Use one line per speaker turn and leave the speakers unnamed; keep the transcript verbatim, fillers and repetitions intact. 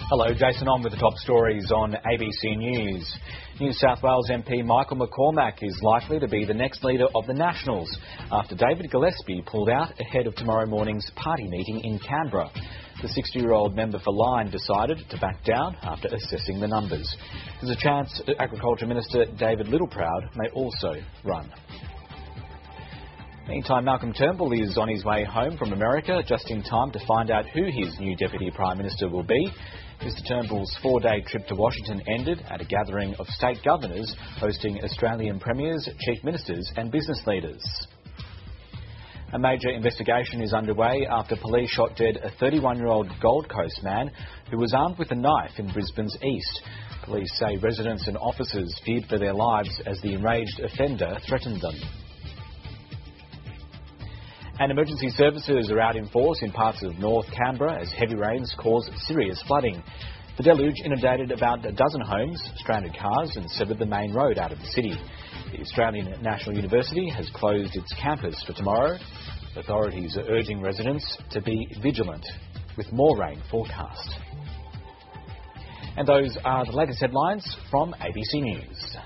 Hello, Jason on with the top stories on A B C News. New South Wales M P Michael McCormack is likely to be the next leader of the Nationals after David Gillespie pulled out ahead of tomorrow morning's party meeting in Canberra. The sixty-year-old member for Lyne decided to back down after assessing the numbers. There's a chance Agriculture Minister David Littleproud may also run. Meantime, Malcolm Turnbull is on his way home from America just in time to find out who his new Deputy Prime Minister will be. Mr Turnbull's four-day trip to Washington ended at a gathering of state governors hosting Australian premiers, chief ministers and business leaders. A major investigation is underway after police shot dead a thirty-one-year-old Gold Coast man who was armed with a knife in Brisbane's east. Police say residents and officers feared for their lives as the enraged offender threatened them. And emergency services are out in force in parts of North Canberra as heavy rains cause serious flooding. The deluge inundated about a dozen homes, stranded cars and severed the main road out of the city. The Australian National University has closed its campus for tomorrow. Authorities are urging residents to be vigilant with more rain forecast. And those are the latest headlines from A B C News.